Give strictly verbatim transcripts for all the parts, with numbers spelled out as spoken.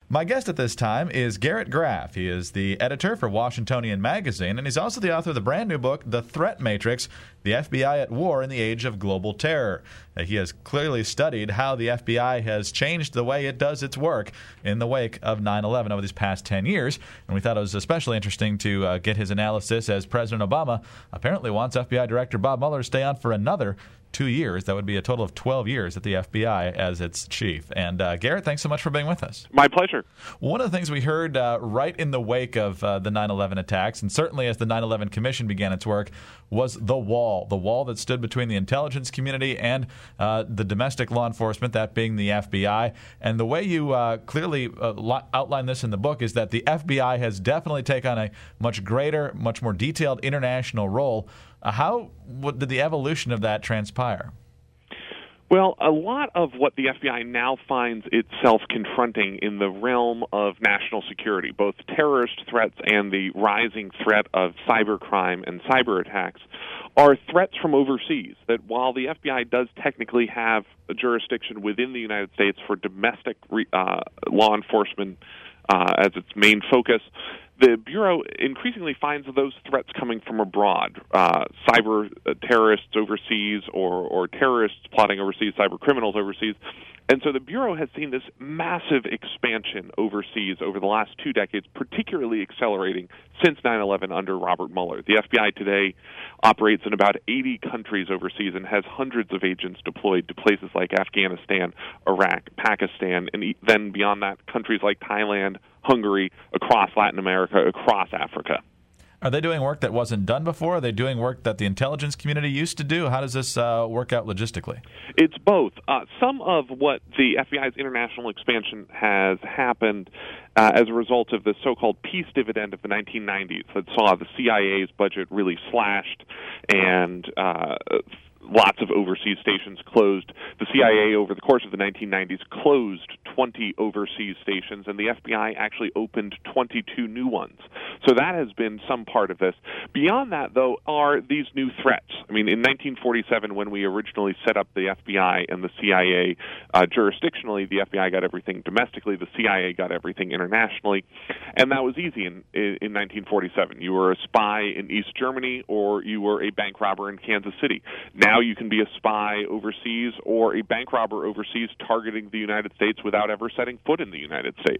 My guest at this time is Garrett Graff. He is the editor for Washingtonian Magazine, and he's also the author of the brand new book, The Threat Matrix, The F B I at War in the Age of Global Terror. Uh, he has clearly studied how the F B I has changed the way it does its work in the wake of nine eleven over these past ten years, and we thought it was especially interesting to uh, get his analysis as President Obama apparently wants F B I Director Bob Mueller to stay on for another two years. That would be a total of twelve years at the F B I as its chief. And uh, Garrett, thanks so much for being with us. My pleasure. One of the things we heard uh, right in the wake of uh, the nine eleven attacks, and certainly as the nine eleven Commission began its work, was the wall, the wall that stood between the intelligence community and uh, the domestic law enforcement, that being the F B I. And the way you uh, clearly uh, lo- outline this in the book is that the F B I has definitely taken on a much greater, much more detailed international role. Uh, how what, did the evolution of that transpire? Well, a lot of what the F B I now finds itself confronting in the realm of national security, both terrorist threats and the rising threat of cybercrime and cyber attacks, are threats from overseas. That while the F B I does technically have a jurisdiction within the United States for domestic re, uh, law enforcement uh, as its main focus, the Bureau increasingly finds those threats coming from abroad, uh, cyber terrorists overseas or, or terrorists plotting overseas, cyber criminals overseas. And so the Bureau has seen this massive expansion overseas over the last two decades, particularly accelerating since nine eleven under Robert Mueller. The F B I today operates in about eighty countries overseas and has hundreds of agents deployed to places like Afghanistan, Iraq, Pakistan, and then beyond that, countries like Thailand, Hungary, across Latin America, across Africa. Are they doing work that wasn't done before? Are they doing work that the intelligence community used to do? How does this uh, work out logistically? It's both. Uh, some of what the F B I's international expansion has happened uh, as a result of the so-called peace dividend of the nineteen nineties that saw the C I A's budget really slashed and uh, lots of overseas stations closed. The C I A, over the course of the nineteen nineties, closed twenty overseas stations, and the F B I actually opened twenty-two new ones. So that has been some part of this. Beyond that, though, are these new threats. I mean, in nineteen forty-seven, when we originally set up the F B I and the C I A uh, jurisdictionally, the F B I got everything domestically, the C I A got everything internationally, and that was easy in, in, in nineteen forty-seven. You were a spy in East Germany, or you were a bank robber in Kansas City. Now you can be a spy overseas or a bank robber overseas targeting the United States without ever setting foot in the United States.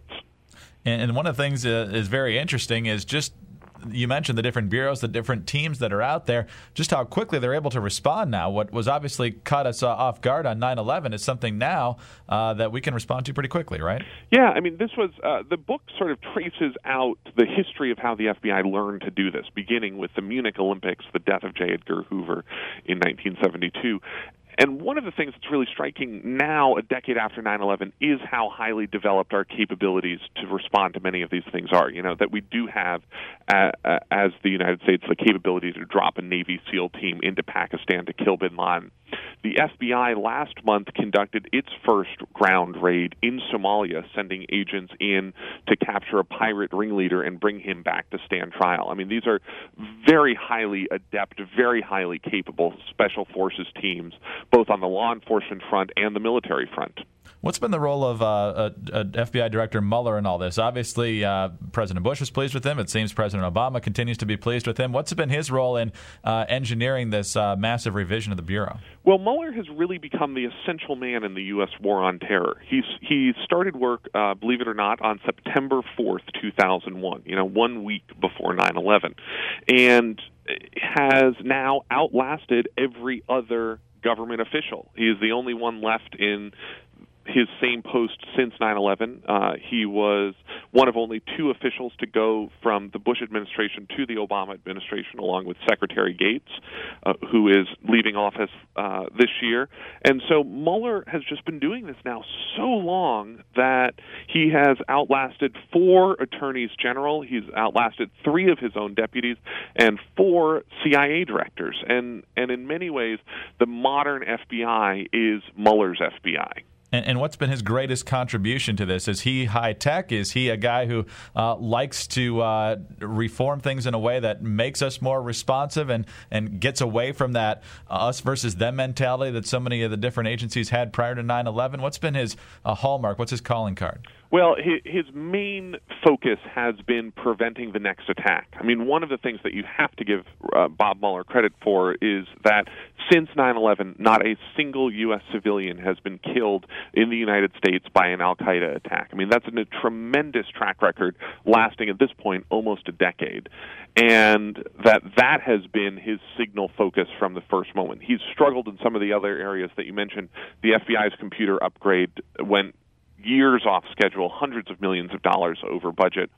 And one of the things that is very interesting is just, you mentioned the different bureaus, the different teams that are out there, just how quickly they're able to respond now. What was obviously caught us uh, off guard on nine eleven is something now uh, that we can respond to pretty quickly, right? Yeah, I mean, this was, uh, the book sort of traces out the history of how the F B I learned to do this, beginning with the Munich Olympics, the death of J. Edgar Hoover in nineteen seventy-two. And one of the things that's really striking now, a decade after nine eleven, is how highly developed our capabilities to respond to many of these things are. You know, that we do have, uh, uh, as the United States, the capability to drop a Navy SEAL team into Pakistan to kill bin Laden. The F B I last month conducted its first ground raid in Somalia, sending agents in to capture a pirate ringleader and bring him back to stand trial. I mean, these are very highly adept, very highly capable special forces teams, both on the law enforcement front and the military front. What's been the role of uh, uh, uh, F B I Director Mueller in all this? Obviously, uh, President Bush was pleased with him. It seems President Obama continues to be pleased with him. What's been his role in uh, engineering this uh, massive revision of the Bureau? Well, Mueller has really become the essential man in the U S war on terror. He's he started work, uh, believe it or not, on September fourth, two thousand one, you know, one week before nine eleven, and has now outlasted every other government official. He is the only one left in his same post since nine eleven. Uh, he was one of only two officials to go from the Bush administration to the Obama administration, along with Secretary Gates, uh, who is leaving office uh, this year. And so Mueller has just been doing this now so long that he has outlasted four attorneys general, he's outlasted three of his own deputies, and four C I A directors. And, and in many ways, the modern F B I is Mueller's F B I. And, and what's been his greatest contribution to this? Is he high-tech? Is he a guy who uh, likes to uh, reform things in a way that makes us more responsive and, and gets away from that us versus them mentality that so many of the different agencies had prior to nine eleven? What's been his uh, hallmark? What's his calling card? Well, his, his main focus has been preventing the next attack. I mean, one of the things that you have to give uh, Bob Mueller credit for is that since nine eleven, not a single U S civilian has been killed in the United States by an al-Qaeda attack. I mean, that's a tremendous track record lasting at this point almost a decade. And that that has been his signal focus from the first moment. He's struggled in some of the other areas that you mentioned. The F B I's computer upgrade went years off schedule, hundreds of millions of dollars over budget,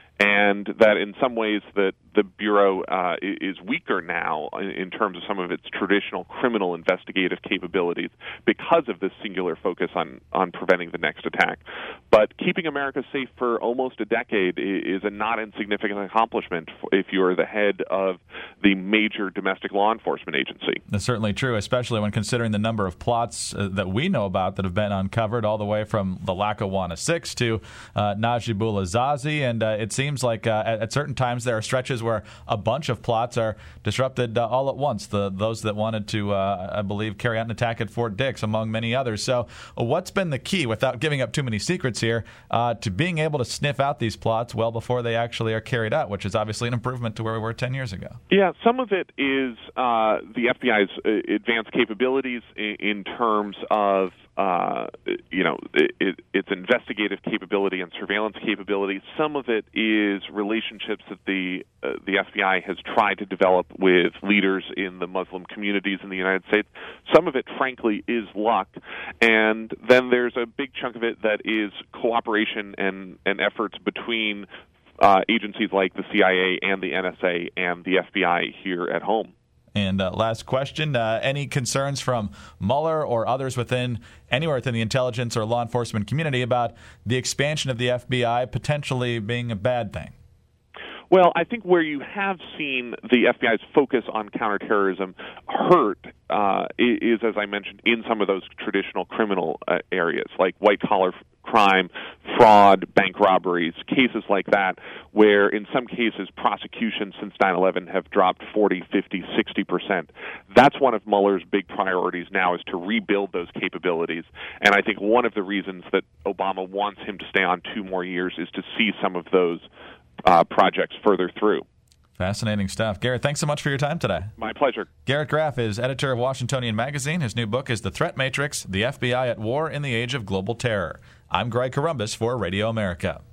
and that in some ways that the Bureau uh, is weaker now in terms of some of its traditional criminal investigative capabilities because of this singular focus on, on preventing the next attack. But keeping America safe for almost a decade is a not insignificant accomplishment if you're the head of the major domestic law enforcement agency. That's certainly true, especially when considering the number of plots uh, that we know about that have been uncovered, all the way from the Lackawanna Six to uh, Najibullah Zazi, and uh, it seems like uh, at, at certain times there are stretches where a bunch of plots are disrupted uh, all at once. The those that wanted to, uh, I believe, carry out an attack at Fort Dix, among many others. So, uh, what's been the key, without giving up too many secrets here, uh, to being able to sniff out these plots well before they actually are carried out, which is obviously an improvement to where we were ten years ago? Yeah, some of it is uh, the F B I's uh, advanced capabilities in, in terms of Uh, you know, it, its investigative capability and surveillance capability. Some of it is relationships that the uh, the F B I has tried to develop with leaders in the Muslim communities in the United States. Some of it, frankly, is luck. And then there's a big chunk of it that is cooperation and, and efforts between uh, agencies like the C I A and the N S A and the F B I here at home. And uh, last question, uh, any concerns from Mueller or others within anywhere within the intelligence or law enforcement community about the expansion of the F B I potentially being a bad thing? Well, I think where you have seen the F B I's focus on counterterrorism hurt uh, is, as I mentioned, in some of those traditional criminal uh, areas, like white-collar crime, fraud, bank robberies, cases like that, where in some cases prosecutions since nine eleven have dropped forty, fifty, sixty percent. That's one of Mueller's big priorities now, is to rebuild those capabilities. And I think one of the reasons that Obama wants him to stay on two more years is to see some of those uh, projects further through. Fascinating stuff. Garrett, thanks so much for your time today. My pleasure. Garrett Graff is editor of Washingtonian Magazine. His new book is The Threat Matrix, The F B I at War in the Age of Global Terror. I'm Greg Corombos for Radio America.